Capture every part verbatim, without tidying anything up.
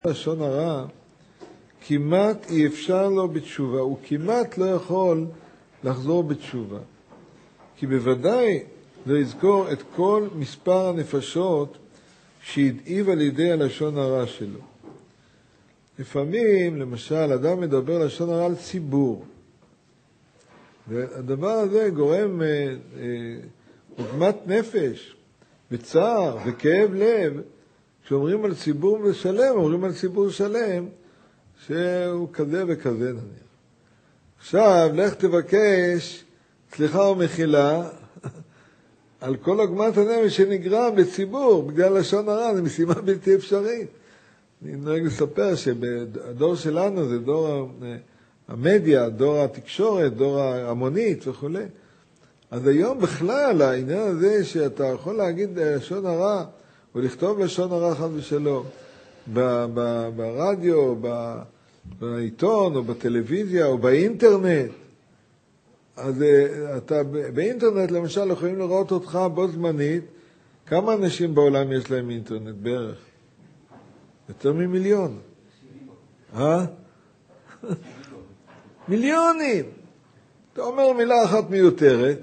לשון הרע, כמעט אי אפשר לו בתשובה, הוא כמעט לא יכול לחזור בתשובה. כי בוודאי לא יזכור את כל מספר הנפשות שהדאיב על ידי הלשון הרע שלו. לפעמים, למשל, אדם מדבר לשון הרע על ציבור. והדבר הזה גורם אה, אה, עוגמת נפש, וצער וכאב לב. כשאומרים על ציבור שלם, אומרים על ציבור שלם שהוא כזה וכזה נניח. עכשיו, לך תבקש סליחה ומחילה על כל עוגמת הנפש שנגרם בציבור בגלל לשון הרע, זו משימה בלתי אפשרית. אני נוהג לספר שבדור שלנו זה דור המדיה, דור התקשורת, דור המונית וכו'. אז היום בכלל העניין הזה שאתה יכול להגיד לשון הרע, או לכתוב לשון הרע חס ושלום, ברדיו, בעיתון, או בטלוויזיה, או באינטרנט. אז אתה באינטרנט למשל יכולים לראות אותך בו זמנית, כמה אנשים בעולם יש להם אינטרנט בערך? יותר ממיליון. אה? מיליונים. אתה אומר מילה אחת מיותרת,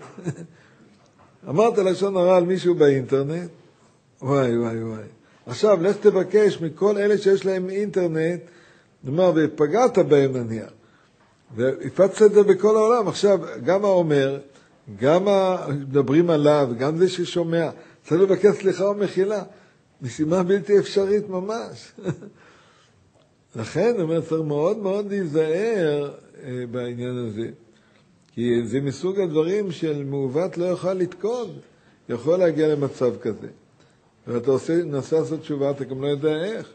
אמרת לשון הרע על מישהו באינטרנט, וואי וואי וואי. עכשיו לך תבקש מכל אלה שיש להם אינטרנט, נאמר, ופגעת בהם נניח, והפצת את זה בכל העולם. עכשיו גם האומר, גם המדברים עליו, גם זה ששומע, צריך לבקש סליחה ומחילה. משימה בלתי אפשרית ממש. לכן, אומר, צריך מאוד מאוד להיזהר אה, בעניין הזה. כי זה מסוג הדברים של מעוות לא יוכל לתקון, יכול להגיע למצב כזה. ואתה עושה, נסה לעשות תשובה, אתה גם לא יודע איך.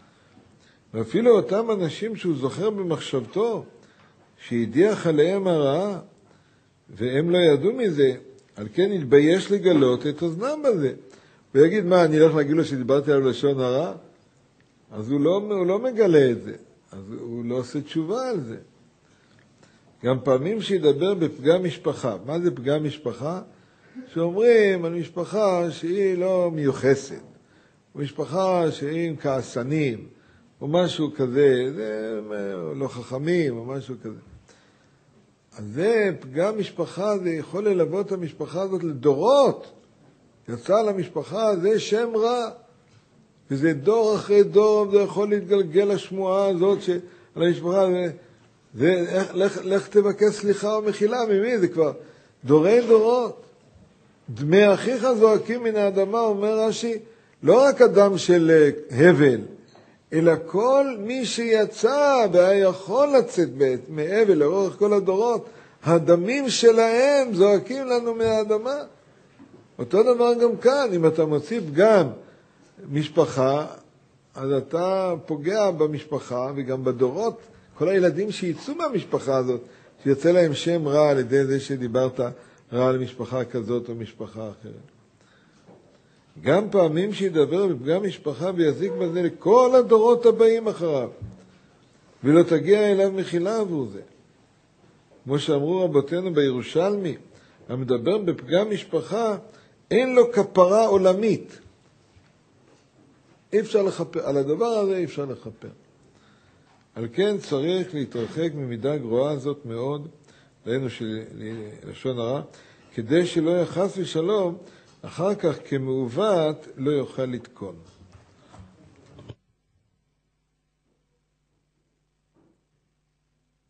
ואפילו אותם אנשים שהוא זוכר במחשבתו, שהדיח עליהם הרעה, והם לא ידעו מזה, על כן התבייש לגלות את אוזנם בזה. ויגיד, מה, אני הולך להגיד לו שדיברתי עליו לשון הרע? אז הוא לא, הוא לא מגלה את זה. אז הוא לא עושה תשובה על זה. גם פעמים שידבר בפגם משפחה. מה זה פגם משפחה? שאומרים על משפחה שהיא לא מיוחסת. או משפחה שהיא עם כעסנים, או משהו כזה, זה לא חכמים, או משהו כזה. אז זה פגם משפחה, זה יכול ללוות את המשפחה הזאת לדורות. יצא למשפחה, זה שם רע. וזה דור אחרי דור, זה יכול להתגלגל השמועה הזאת שעל המשפחה, זה, זה לך, לך תבקש סליחה ומחילה, ממי? זה כבר דורי דורות. דמי אחיך זועקים מן האדמה, אומר רש"י, לא רק אדם של הבל, אלא כל מי שיצא והיה יכול לצאת מהבל לאורך כל הדורות, הדמים שלהם זועקים לנו מהאדמה. אותו דבר גם כאן, אם אתה מוציא פגם משפחה, אז אתה פוגע במשפחה וגם בדורות, כל הילדים שיצאו מהמשפחה הזאת, שיוצא להם שם רע על ידי זה שדיברת רע על משפחה כזאת או משפחה אחרת. גם פעמים שידבר בפגם משפחה ויזיק בזה לכל הדורות הבאים אחריו, ולא תגיע אליו מחילה עבור זה. כמו שאמרו רבותינו בירושלמי, המדבר בפגם משפחה, אין לו כפרה עולמית. אי אפשר לחפר, על הדבר הזה אי אפשר לחפר. על כן צריך להתרחק ממידה גרועה הזאת מאוד, ראינו של לשון הרע, כדי שלא יחס ושלום, אחר כך כמעוות לא יוכל לתקון.